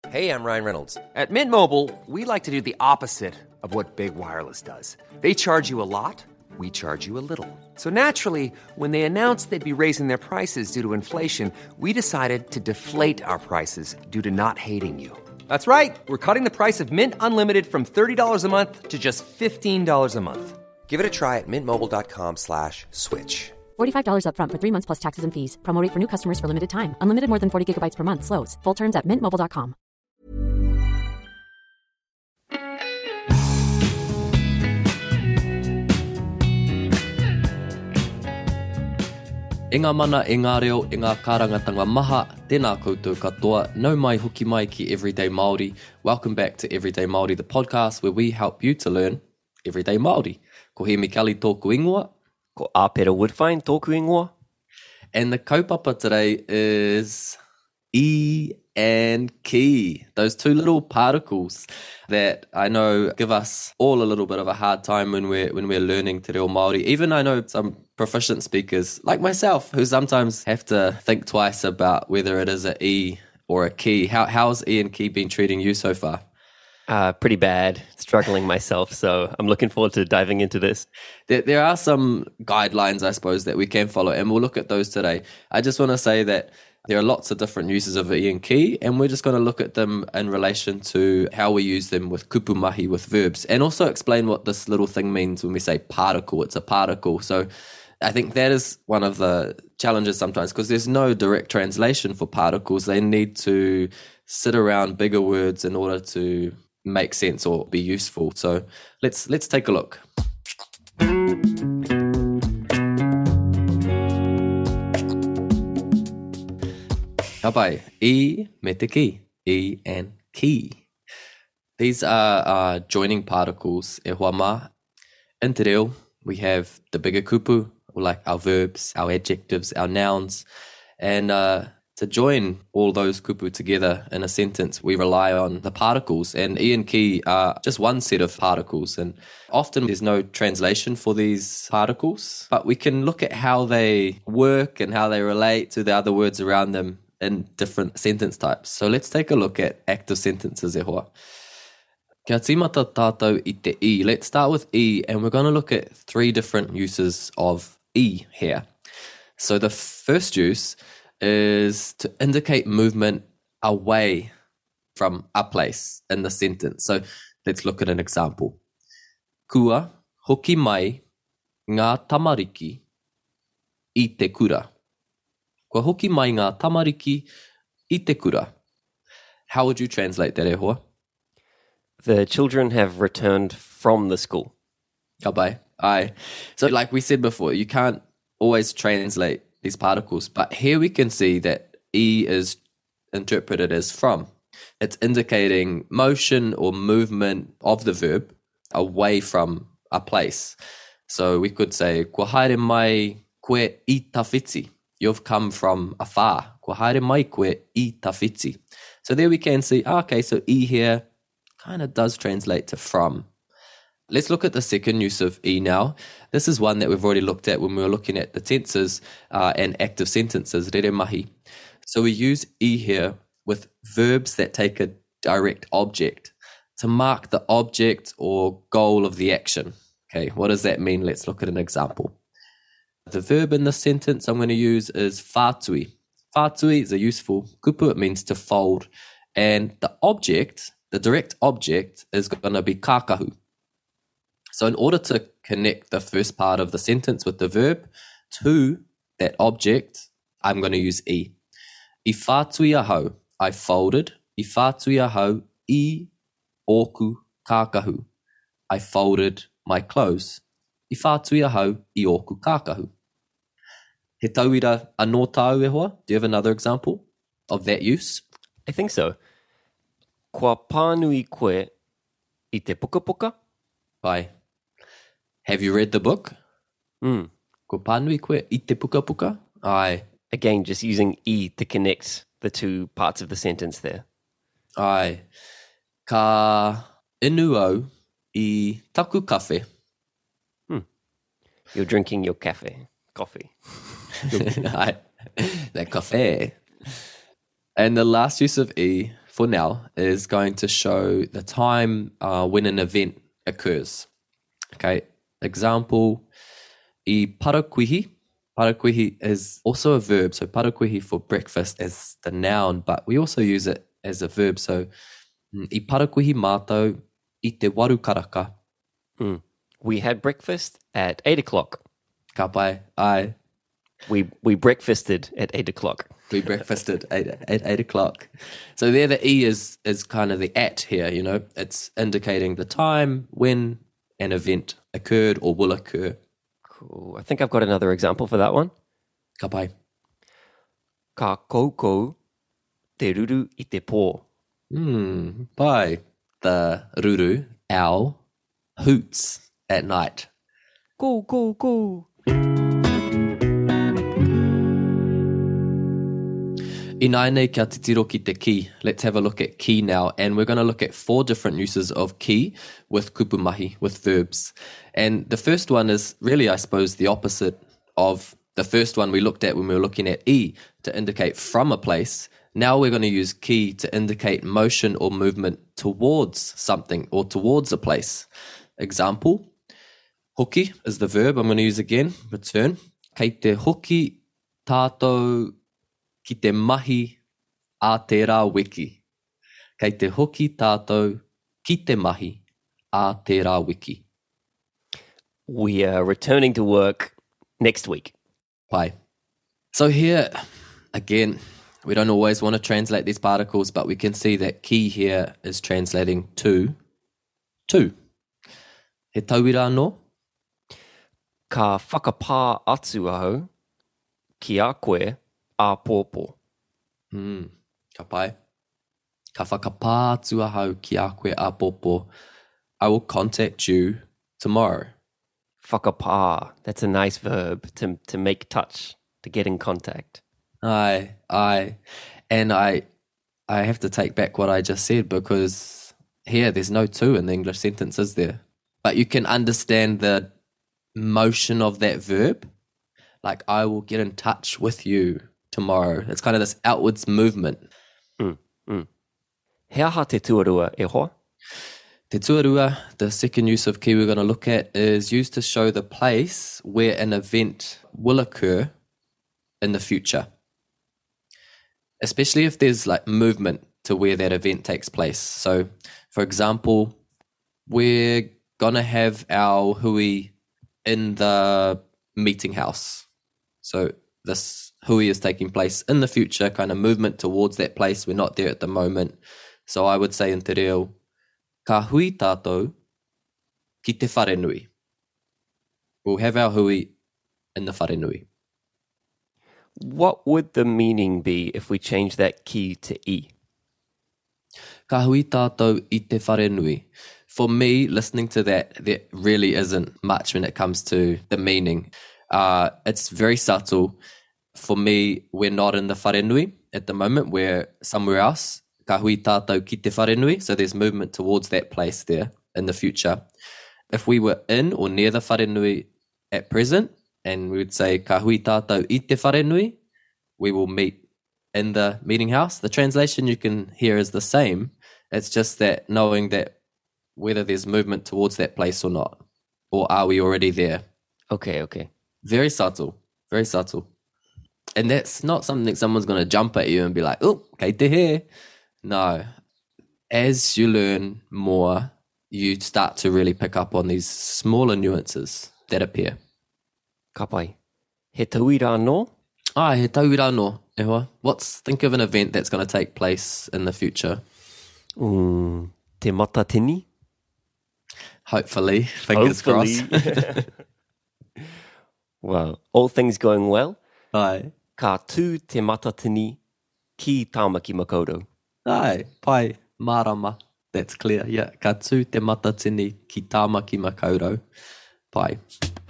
Hey, I'm Ryan Reynolds. At Mint Mobile, we like to do the opposite of what Big Wireless does. They charge you a lot, we charge you a little. So naturally, when they announced they'd be raising their prices due to inflation, we decided to deflate our prices due to not hating you. That's right. We're cutting the price of Mint Unlimited from $30 a month to just $15 a month. Give it a try at mintmobile.com/switch. $45 up front for 3 months plus taxes and fees. Promo rate for new customers for limited time. Unlimited more than 40 gigabytes per month. Slows full terms at mintmobile.com. E ngā mana, e ngā reo, e ngā kārangatanga maha, tēnā koutou katoa, nau mai hoki mai ki Everyday Māori. Welcome back to Everyday Māori, the podcast where we help you to learn Everyday Māori. Ko he Mikali tōku ingoa. Ko Āpera Woodfine tōku ingoa. And the kaupapa today is E and ki. Those two little particles that I know give us all a little bit of a hard time when we're learning te reo Māori. Even I know some proficient speakers like myself who sometimes have to think twice about whether it is an E or a ki. How's E and ki been treating you so far? Pretty bad, struggling myself, so I'm looking forward to diving into this. There are some guidelines, I suppose, that we can follow, and we'll look at those today. I just want to say that there are lots of different uses of E and ki, and we're just going to look at them in relation to how we use them with kupu mahi, with verbs, and also explain what this little thing means when we say particle. It's a particle. So I think that is one of the challenges sometimes, because there's no direct translation for particles. They need to sit around bigger words in order to make sense or be useful. So let's take a look. Kapai, E me te ki, E and ki. These are joining particles e hoa mā. In te reo, we have the bigger kupu, like our verbs, our adjectives, our nouns, and to join all those kupu together in a sentence, we rely on the particles, and E and ki are just one set of particles, and often there's no translation for these particles, but we can look at how they work and how they relate to the other words around them in different sentence types. So let's take a look at active sentences e hoa. Kia tīmata tātou I te E. Let's start with E, and we're going to look at 3 different uses of E here. So the first use is to indicate movement away from a place in the sentence. So let's look at an example. Kua hoki mai ngā tamariki I te kura. Kua hoki mai ngā tamariki I te kura. How would you translate that, e hoa? The children have returned from the school. Ka pai. Aye. So like we said before, you can't always translate these particles, but here we can see that E is interpreted as from. It's indicating motion or movement of the verb away from a place. So we could say, kua haere mai koe I tawhiti. You've come from afar. Kua haere mai koe I tawhiti. So there we can see, okay, so E here kind of does translate to from. Let's look at the second use of E now. This is one that we've already looked at when we were looking at the tenses and active sentences, rere mahi. So we use E here with verbs that take a direct object to mark the object or goal of the action. Okay, what does that mean? Let's look at an example. The verb in this sentence I'm going to use is whātui. Whātui is a useful kupu. It means to fold. And the object, the direct object, is going to be kākahu. So in order to connect the first part of the sentence with the verb to that object, I'm going to use E. I whātui ahau, I folded. I whātui ahau, I oku kākahu. I folded my clothes. I whātui ahau, I oku kākahu. He tauira anō tāu e hoa? Do you have another example of that use? I think so. Kua pānui koe I te puka puka? Pai. Have you read the book? Ko pānui koe I te puka puka? Ai. Again, just using E to connect the two parts of the sentence there. Ai. Ka inu au I taku kawhe. You're drinking your coffee. Ai. That cafe. And the last use of E, for now, is going to show the time when an event occurs. Okay, example, I parakuihi. Parakuihi is also a verb. So parakuihi for breakfast is the noun, but we also use it as a verb. So I parakuihi mātou I te waru karaka. We had breakfast at 8 o'clock. Ka pai, ai. We breakfasted at 8 o'clock. We breakfasted at 8 o'clock. So there the E is kind of the at here, you know. It's indicating the time when an event occurred or will occur. Cool. I think I've got another example for that one. Ka pai. Ka koukou te ruru I te pō. Pai. The ruru, owl, hoots at night. Go, go, go. Inaine kia titiro ki te ki. Let's have a look at ki now. And we're going to look at 4 different uses of ki with kupumahi, with verbs. And the first one is really, I suppose, the opposite of the first one we looked at when we were looking at I to indicate from a place. Now we're going to use ki to indicate motion or movement towards something or towards a place. Example, hoki is the verb I'm going to use again. Return. Kei te hoki tātou ki te mahi a te rā wiki. Kei te hoki tātou ki te mahi a te rā wiki. We are returning to work next week. Pai. So here, again, we don't always want to translate these particles, but we can see that ki here is translating to. He tauira anō? Ka whakapā atu aho ki a koe a pōpō. Ka pai. Ka whakapā atu aho ki a koe a pōpō. I will contact you tomorrow. Whakapā. That's a nice verb to make touch, to get in contact. Aye. And I have to take back what I just said because here there's no to in the English sentence, is there? But you can understand the motion of that verb. Like, I will get in touch with you tomorrow. It's kind of this outwards movement. He aha te tuarua e hoa? Te tuarua, the second use of ki we're going to look at, is used to show the place where an event will occur in the future. Especially if there's like movement to where that event takes place. So, for example, we're going to have our hui in the meeting house. So this hui is taking place in the future, kind of movement towards that place. We're not there at the moment. So I would say in te reo, ka hui tātou ki te wharenui. We'll have our hui in the wharenui. What would the meaning be if we change that ki to I? Ka hui tātou I te wharenui. For me, listening to that, there really isn't much when it comes to the meaning. It's very subtle. For me, we're not in the wharenui at the moment. We're somewhere else. Ka hui tātou ki te wharenui. So there's movement towards that place there in the future. If we were in or near the wharenui at present, and we would say ka hui tātou I te wharenui, we will meet in the meeting house. The translation you can hear is the same. It's just that knowing that whether there's movement towards that place or not, or are we already there? Okay. Very subtle, very subtle. And that's not something someone's going to jump at you and be like, oh, kei te he. No. As you learn more, you start to really pick up on these smaller nuances that appear. Ka pai. He tauira anō? He tauira anō. E hoa. Think of an event that's going to take place in the future. Te matatini? Hopefully. Fingers crossed. Well, all things going well. Aye. Ka tū te matatini ki tāmaki makoto. Aye. Pai. Marama. That's clear. Yeah. Ka tū te matatini ki tāmaki makaurau. Pai.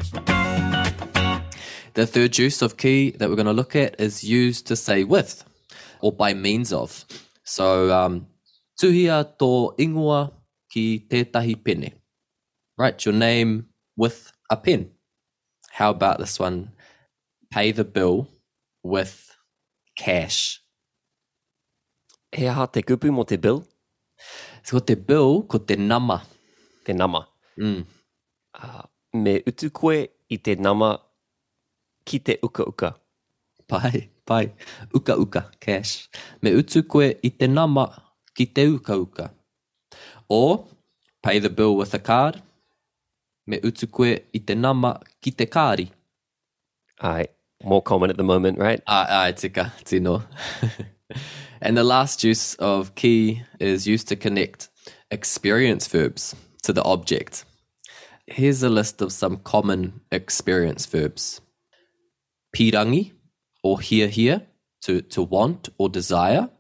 The third use of ki that we're going to look at is used to say with or by means of. So, tuhia tō ingoa ki tētahi pene. Write your name with a pen. How about this one? Pay the bill with cash. He aha te kupu mo te bill? Ko te bill, ko te nama. Te nama. Me utu koe I te nama ki te uka uka. Pai. Uka uka, cash. Me utu koe I te nama ki te uka uka. Or, pay the bill with a card. Me utu koe I te nama ki te kāri. Ai, more common at the moment, right? Ai, tika, tino. And the last use of ki is used to connect experience verbs to the object. Here's a list of some common experience verbs. Pirangi, or here, to want or desire.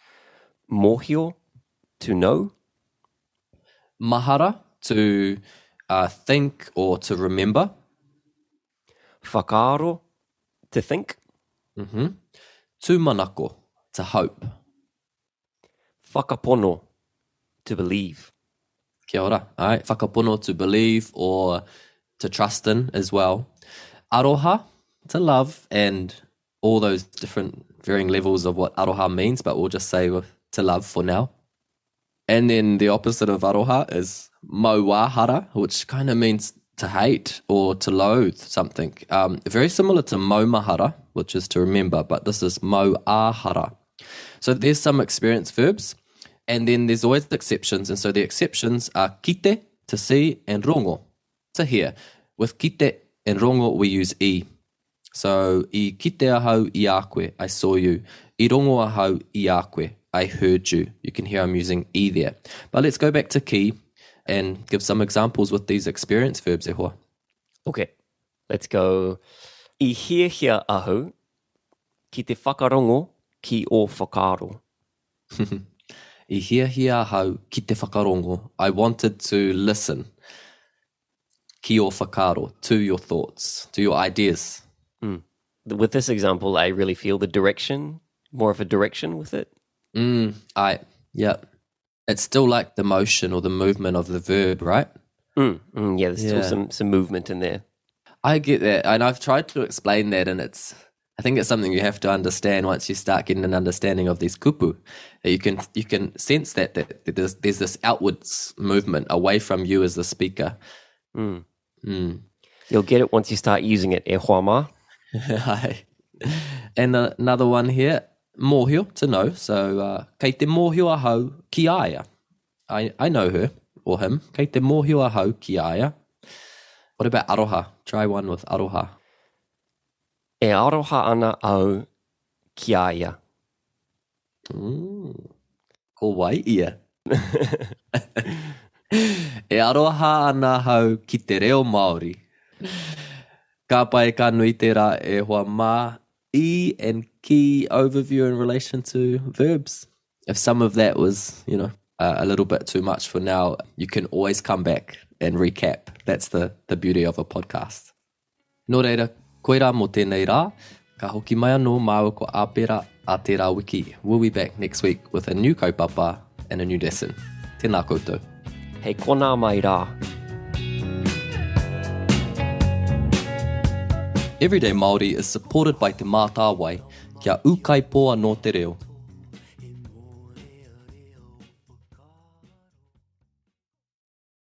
Mōhio, to know. Mahara, to think or to remember. Whakaaro, to think. Tūmanako, to hope. Whakapono, to believe. Kia ora. Ai, whakapono, to believe or to trust in as well. Aroha, to love, and all those different varying levels of what aroha means, but we'll just say to love for now. And then the opposite of aroha is mauahara, which kind of means to hate or to loathe something. Very similar to maumahara, which is to remember, but this is mauahara. So there's some experience verbs, and then there's always the exceptions. And so the exceptions are kite, to see, and rongo, to hear. With kite and rongo, we use I. So, I kite ahau I a koe, I saw you. I rongo ahau I a koe, I heard you. You can hear I'm using I there. But let's go back to ki and give some examples with these experience verbs, e hoa. Okay, let's go. I hia ahu ki te whakarongo ki o whakaaro. I hia ahau ki te whakarongo. I wanted to listen. Ki o whakaaro, to your thoughts, to your ideas. With this example, I really feel the direction, more of a direction with it. Yeah. It's still like the motion or the movement of the verb, right? Yeah, there's still some movement in there. I get that. And I've tried to explain that, and I think it's something you have to understand once you start getting an understanding of these kupu. You can sense that there's this outwards movement away from you as the speaker. You'll get it once you start using it, e hoa ma. And another one here, mōhio, to know. So, kei te mōhio ahau ki aia. I know her or him. Kei te mōhio ahau ki aia. What about aroha? Try one with aroha. E aroha ana au ki aia. Ko wai ia. E aroha ana hau ki te reo Māori. Ka pai ka nui te rā e hoa mā I and ki overview in relation to verbs. If some of that was, a little bit too much for now, you can always come back and recap. That's the beauty of a podcast. Nō reira, koe rā mō tēnei rā, ka hoki mai anō māua ko āpera a te rā wiki. We'll be back next week with a new kaupapa and a new lesson. Tēnā koutou. Hei kona mai rā. Everyday Māori is supported by Te Mātāwai, kia ukai poa no te reo.